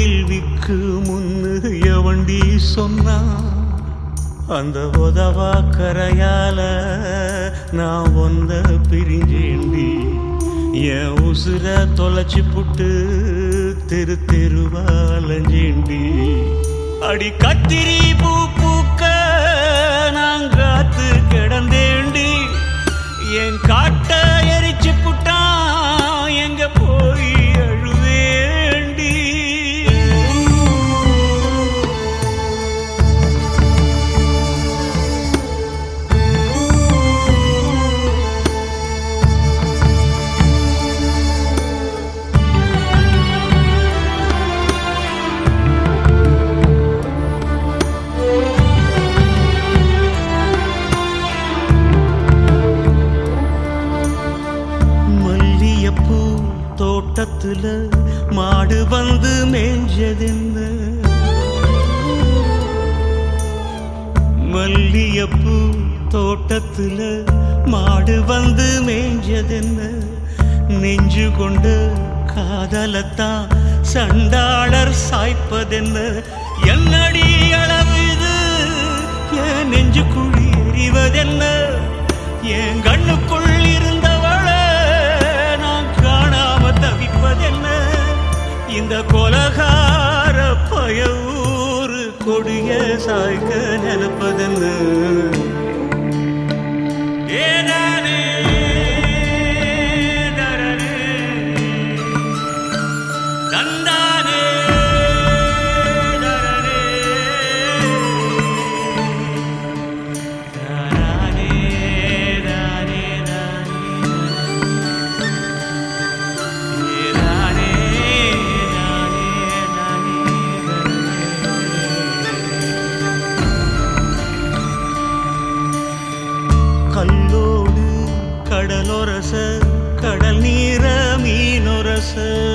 கேள்விக்கு முன்னு எவண்டி சொன்னா அந்த உதவா கரையால நான் வந்த பிரிஞ்சேண்டி என் உசுர தொலைச்சி புட்டு தெரு தெருவாலஞ்சேண்டி அடி கத்திரி பூ பூக்க நான் காத்து கிடந்தேண்டி என் காட்ட எரிச்சு புட்டான் எங்க போய் அழுவேண்டி தோட்டத்துல மாடு வந்து மேஞ்சதென்ன மல்லியப்பூ தோட்டத்துல மாடு வந்து மேஞ்சதென்ன நெஞ்சு கொண்டு காதலத்தான் சண்டாளர் சாய்ப்பதென்ன என்னடி அளவு இது என் நெஞ்சு குழி எறிவதென்ன என் கண்ணுக்குள் இருந்தவள தவிப்பதென்ன இந்த கொலகார பயவூர் கொடிய சாய்க்க நினைப்பதென்ன ஏதானே தந்தானே கல்லோடு கடலொரச கடல் நீர மீனொரச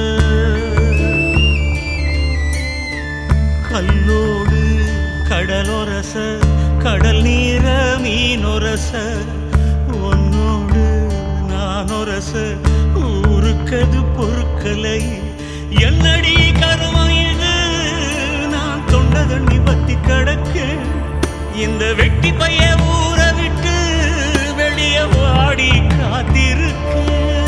கல்லோடு கடலொரச கடல் நீர மீனொரச உன்னோடு நானொரச ஊருக்கது பொறுக்கலை என்னடி கருவம் இது நான் தொண்ட தண்ணி பத்தி கிடக்க இந்த வெட்டி பைய ஊற விட்டு வெளிய வாடி காத்திருக்கு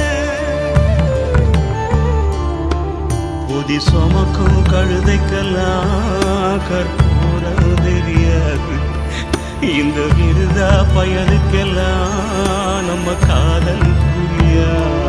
புதி சுமக்கும் கழுதைக்கெல்லாம் கற்பூரம் தெரியாது இந்த விருதா பயனுக்கெல்லாம் நம்ம காதல் புரியாது